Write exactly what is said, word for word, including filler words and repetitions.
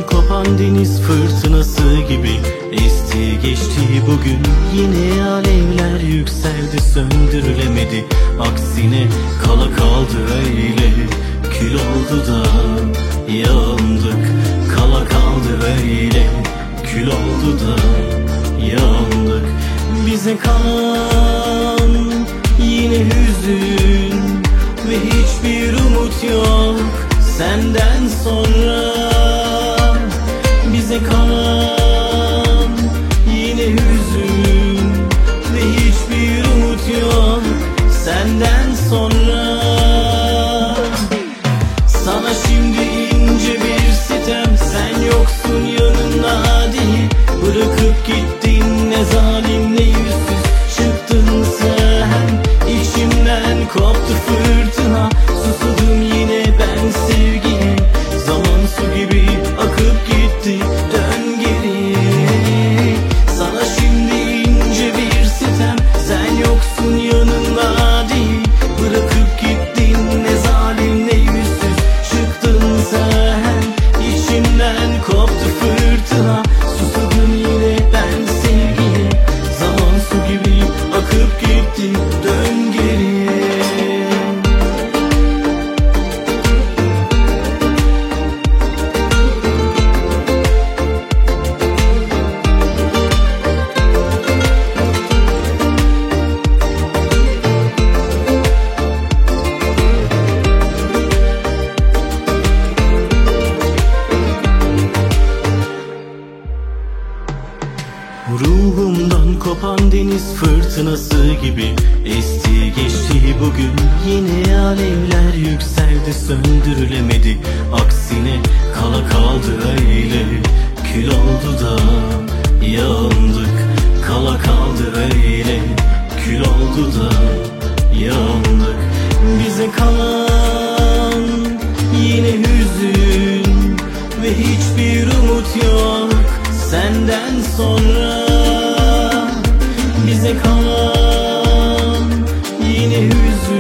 kopan deniz fırtınası gibi esti geçti bugün. Yine alevler yükseldi, söndürülemedi. Aksine kala kaldı öyle, kül oldu da yandık. Kala kaldı öyle, kül oldu da yandık. Bize kalan yine hüzün ve hiçbir umut yok senden sonra. Bize kalan yine hüzün ve hiçbir umut yok senden sonra. Sana şimdi ince bir sitem, sen yoksun yanımda diye. Bırakıp gittin, ne zalim ne yüzsüz çıktın sen. İçimden koptu fırtına, susudum yine ben sevgiye. Zaman su gibi akıp gitti, dön geriye. Sana şimdi ince bir sitem, sen yoksun yanımda değil. Bırakıp gittin, ne zalim ne yüzsüz çıktın sen. İçimden koptu fırtına, susudum yine ben sevgiye. Zaman su gibi akıp gitti, dön geriye. Ruhumdan kopan deniz fırtınası gibi esti geçti bugün. Yine alevler yükseldi, söndürülemedi. Aksine kala kaldı öyle, kül oldu da yandık. Kala kaldı öyle, kül oldu da yandık. Bize kalan yine hüzün ve hiçbir umut yok senden sonra. Bize kalan yine hüzün